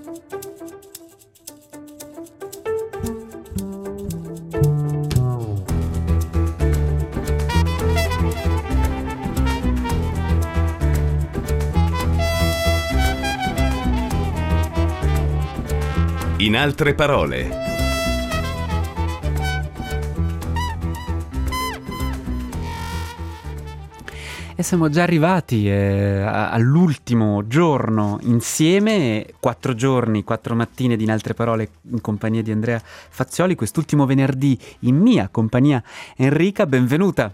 In altre parole. E siamo già arrivati all'ultimo giorno insieme, 4 giorni, 4 mattine di In altre parole in compagnia di Andrea Fazzioli, quest'ultimo venerdì in mia compagnia. Enrica, benvenuta.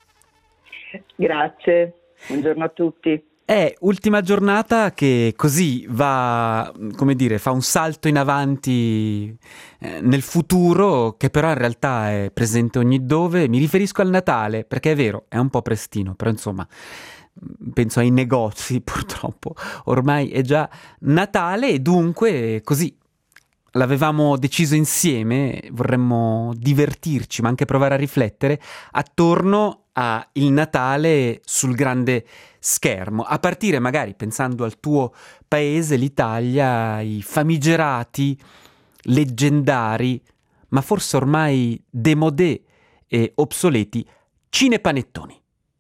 Grazie, buongiorno a tutti. È ultima giornata che così va, come dire, fa un salto in avanti nel futuro, che però in realtà è presente ogni dove. Mi riferisco al Natale, perché è vero, è un po' prestino, però insomma, penso ai negozi, purtroppo. Ormai è già Natale e dunque così l'avevamo deciso insieme, vorremmo divertirci, ma anche provare a riflettere attorno a il Natale sul grande schermo, a partire magari pensando al tuo paese, l'Italia, i famigerati, leggendari, ma forse ormai démodé e obsoleti cinepanettoni.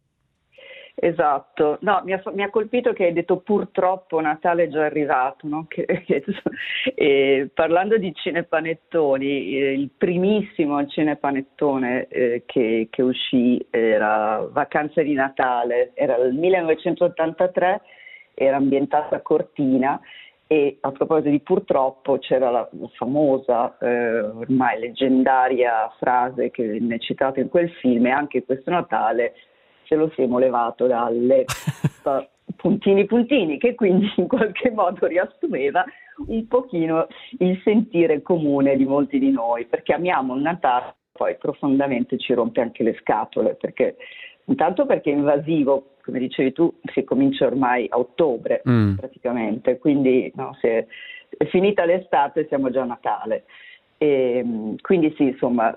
Esatto, no, mi ha colpito che hai detto purtroppo Natale è già arrivato, no? E parlando di cinepanettoni, il primissimo cinepanettone che uscì era Vacanze di Natale, era il 1983, era ambientato a Cortina. E a proposito di purtroppo c'era la famosa, ormai leggendaria frase che venne citata in quel film, e anche questo Natale ce lo siamo levato dalle puntini puntini, che quindi in qualche modo riassumeva un pochino il sentire comune di molti di noi, perché amiamo il Natale, poi profondamente ci rompe anche le scatole, perché intanto perché è invasivo, come dicevi tu, si comincia ormai a ottobre praticamente, quindi no, se è finita l'estate siamo già a Natale, e quindi sì, insomma,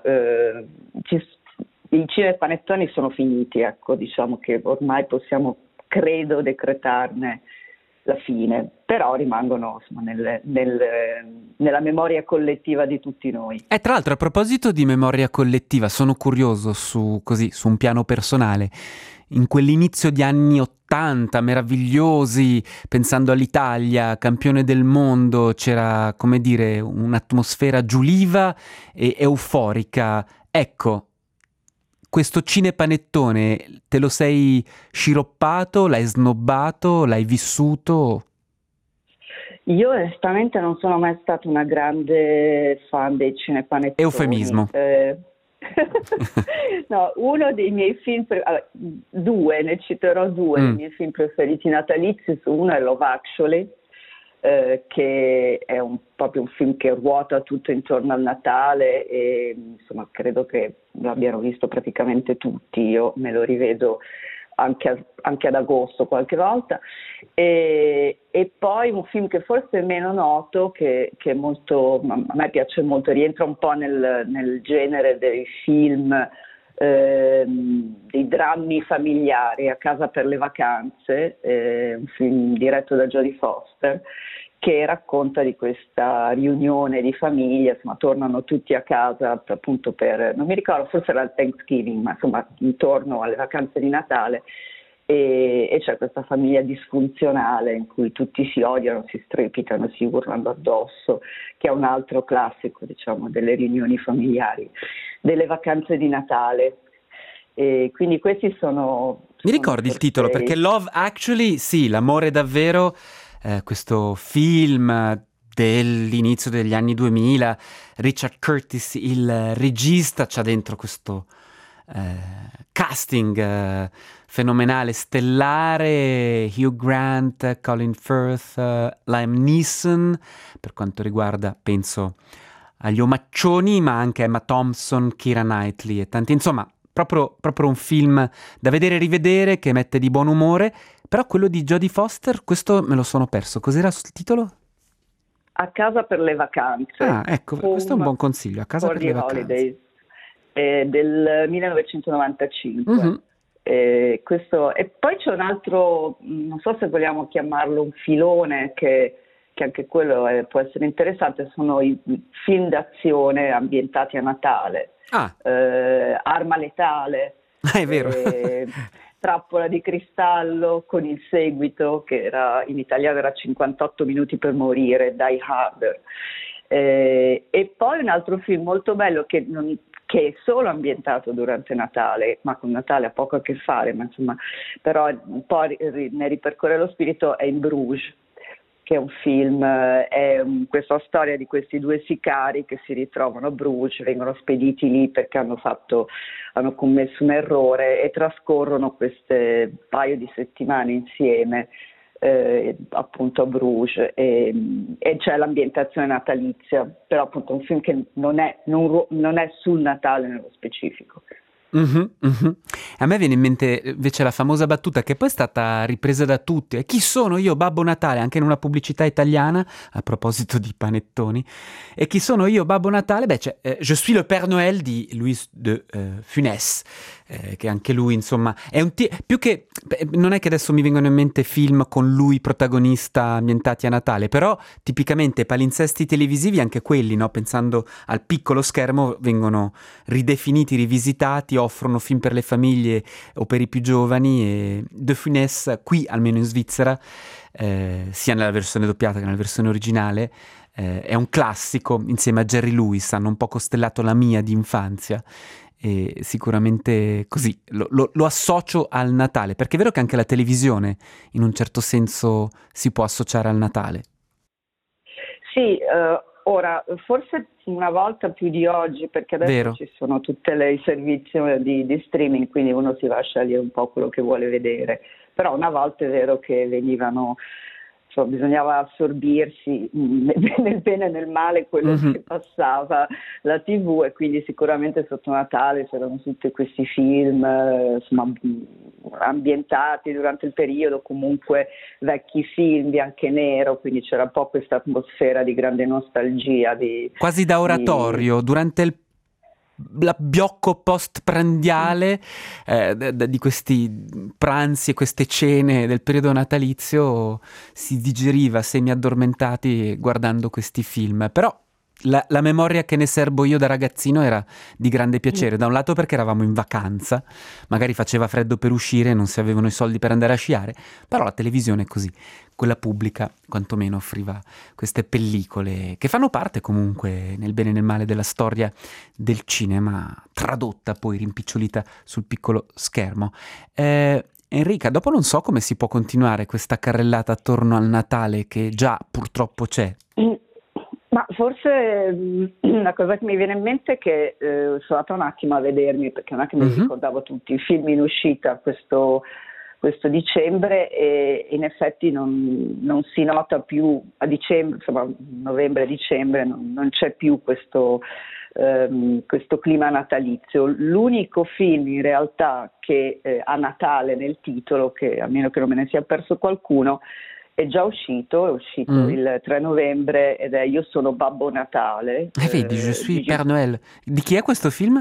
i cinepanettoni sono finiti, ecco, diciamo che ormai possiamo, credo, decretarne la fine, però rimangono insomma, nella memoria collettiva di tutti noi. E tra l'altro, a proposito di memoria collettiva, sono curioso su un piano personale. In quell'inizio di anni '80 meravigliosi, pensando all'Italia, campione del mondo, c'era, come dire, un'atmosfera giuliva e euforica. Ecco, questo cinepanettone te lo sei sciroppato, l'hai snobbato, l'hai vissuto? Io onestamente non sono mai stata una grande fan dei cinepanettoni. Eufemismo. No, uno dei miei film, due, ne citerò due, dei miei film preferiti natalizi, uno è Love Actually, che è proprio un film che ruota tutto intorno al Natale e insomma credo che lo abbiano visto praticamente tutti, io me lo rivedo anche ad agosto qualche volta, e poi un film che forse è meno noto, che è molto, a me piace molto, rientra un po' nel genere dei film, dei drammi familiari, A casa per le vacanze, un film diretto da Jodie Foster, che racconta di questa riunione di famiglia, insomma tornano tutti a casa appunto per, non mi ricordo, forse era il Thanksgiving, ma insomma intorno alle vacanze di Natale, e c'è questa famiglia disfunzionale in cui tutti si odiano, si strepitano, si urlano addosso, che è un altro classico, diciamo, delle riunioni familiari, delle vacanze di Natale. E quindi questi sono... Mi ricordi il titolo? Perché Love Actually, sì, l'amore davvero, questo film dell'inizio degli anni 2000, Richard Curtis, il regista, c'ha dentro questo casting fenomenale, stellare, Hugh Grant, Colin Firth, Liam Neeson, per quanto riguarda, penso, agli omaccioni, ma anche Emma Thompson, Keira Knightley e tanti, insomma, proprio un film da vedere e rivedere, che mette di buon umore. Però quello di Jodie Foster, questo me lo sono perso. Cos'era il titolo? A casa per le vacanze. Ah, ecco, questo è un buon consiglio, A casa per le vacanze. Holidays, del 1995. Mm-hmm. Questo, e poi c'è un altro, non so se vogliamo chiamarlo un filone, che che anche quello può essere interessante, sono i film d'azione ambientati a Natale. Ah, Arma letale, è vero. Trappola di cristallo, con il seguito che in italiano era 58 minuti per morire, Die Harder. E poi un altro film molto bello che è solo ambientato durante Natale, ma con Natale ha poco a che fare, ma insomma, però un po' ne ripercorre lo spirito, è In Bruges, che è un film, questa storia di questi due sicari che si ritrovano a Bruges, vengono spediti lì perché hanno commesso un errore e trascorrono queste paio di settimane insieme appunto a Bruges e c'è l'ambientazione natalizia, però appunto è un film che non è sul Natale nello specifico. Mhm, mhm. A me viene in mente invece la famosa battuta che poi è stata ripresa da tutti. Chi sono io, Babbo Natale? Anche in una pubblicità italiana, a proposito di panettoni. E chi sono io, Babbo Natale? Beh, c'è Je suis le Père Noël di Louis de Funès, che anche lui, insomma, è più che... non è che adesso mi vengono in mente film con lui protagonista ambientati a Natale, però tipicamente palinsesti televisivi, anche quelli, no? Pensando al piccolo schermo, vengono ridefiniti, rivisitati, offrono film per le famiglie o per i più giovani e De Funès qui, almeno in Svizzera, sia nella versione doppiata che nella versione originale, è un classico insieme a Jerry Lewis, hanno un po' costellato la mia di infanzia e sicuramente così lo associo al Natale, perché è vero che anche la televisione in un certo senso si può associare al Natale. Sì, ora, forse una volta più di oggi, perché adesso Vero. ci sono tutti i servizi di streaming, quindi uno si va a scegliere un po' quello che vuole vedere, però una volta è vero che bisognava assorbirsi nel bene e nel male quello che passava la TV e quindi sicuramente sotto Natale c'erano tutti questi film insomma, ambientati durante il periodo, comunque vecchi film bianco e nero, quindi c'era un po' questa atmosfera di grande nostalgia. Quasi da oratorio, durante l'abbiocco post-prandiale di questi pranzi e queste cene del periodo natalizio si digeriva semi-addormentati guardando questi film, però la memoria che ne serbo io da ragazzino era di grande piacere, da un lato perché eravamo in vacanza, magari faceva freddo per uscire, non si avevano i soldi per andare a sciare, però la televisione è così, quella pubblica quantomeno offriva queste pellicole che fanno parte comunque nel bene e nel male della storia del cinema, tradotta poi, rimpicciolita sul piccolo schermo. Enrica, dopo non so come si può continuare questa carrellata attorno al Natale che già purtroppo c'è. Ma forse una cosa che mi viene in mente è che sono andata un attimo a vedermi, perché non è che mi ricordavo tutti i film in uscita questo dicembre e in effetti non si nota più a dicembre, insomma novembre-dicembre non c'è più questo clima natalizio. L'unico film in realtà che ha Natale nel titolo, che a meno che non me ne sia perso qualcuno, è uscito il 3 novembre ed è Io sono Babbo Natale. Vedi, Je suis Père Noël. Di chi è questo film?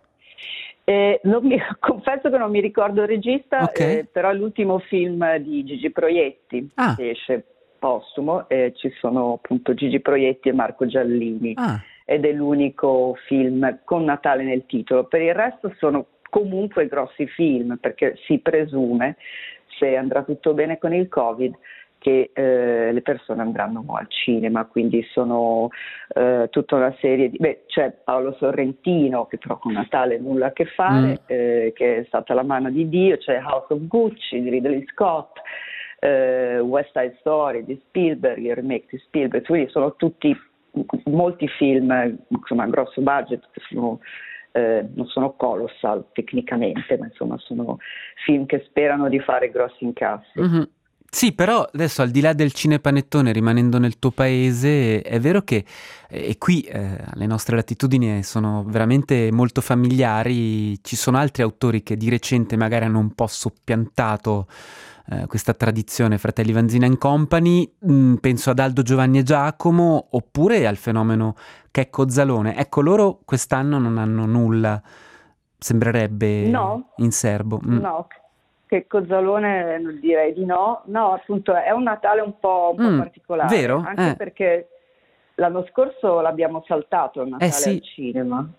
Confesso che non mi ricordo il regista, Okay. però è l'ultimo film di Gigi Proietti, che esce postumo, ci sono appunto Gigi Proietti e Marco Giallini, ed è l'unico film con Natale nel titolo. Per il resto sono comunque grossi film, perché si presume, se andrà tutto bene con il Covid, che le persone andranno al cinema, quindi sono tutta una serie di... c'è Paolo Sorrentino, che però con Natale nulla a che fare, che è stata la mano di Dio, c'è House of Gucci di Ridley Scott, West Side Story di Spielberg, il remake di Spielberg, quindi sono tutti molti film, insomma, a grosso budget, che non sono colossal tecnicamente, ma insomma sono film che sperano di fare grossi incassi. Mm-hmm. Sì, però adesso al di là del cinepanettone, rimanendo nel tuo paese, è vero che e qui le nostre latitudini sono veramente molto familiari, ci sono altri autori che di recente magari hanno un po' soppiantato questa tradizione, Fratelli Vanzina and Company, penso ad Aldo, Giovanni e Giacomo, oppure al fenomeno Checco Zalone. Ecco, loro quest'anno non hanno nulla, sembrerebbe, in serbo. No. che Cozzalone non direi di no. No, appunto è un Natale un po' particolare, vero? Anche perché l'anno scorso l'abbiamo saltato il Natale sì. al cinema.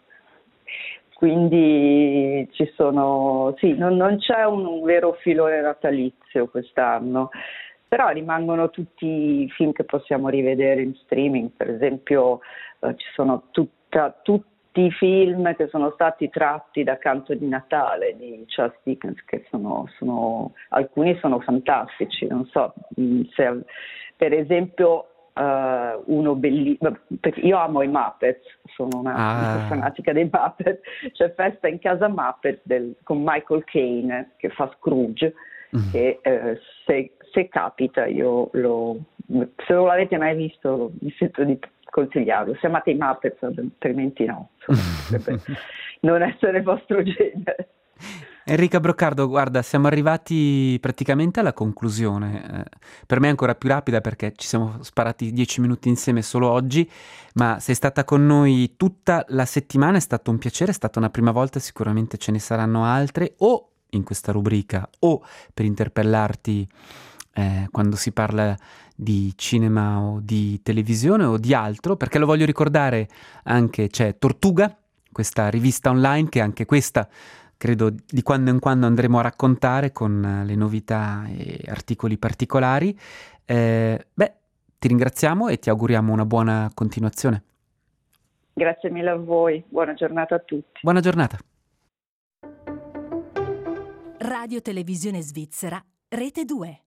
Quindi ci sono, sì, non c'è un vero filone natalizio quest'anno, però rimangono tutti i film che possiamo rivedere in streaming. Per esempio ci sono tutti i film che sono stati tratti da Canto di Natale di Charles Dickens, che alcuni sono fantastici. Non so se per esempio uno bellissimo, perché io amo i Muppets, sono una fanatica dei Muppets. C'è Festa in casa Muppet con Michael Caine che fa Scrooge, che se capita se non l'avete mai visto mi sento di consigliarlo, se amate i Muppets, altrimenti no, potrebbe non essere il vostro genere. Enrica Broccardo, guarda, siamo arrivati praticamente alla conclusione. Per me è ancora più rapida perché ci siamo sparati 10 minuti insieme solo oggi, ma sei stata con noi tutta la settimana, è stato un piacere, è stata una prima volta, sicuramente ce ne saranno altre, o in questa rubrica, o per interpellarti quando si parla di cinema o di televisione o di altro, perché lo voglio ricordare anche, c'è Tortuga, questa rivista online che anche questa credo di quando in quando andremo a raccontare con le novità e articoli particolari. Ti ringraziamo e ti auguriamo una buona continuazione. Grazie mille a voi, buona giornata a tutti. Buona giornata. Radio Televisione Svizzera, Rete 2.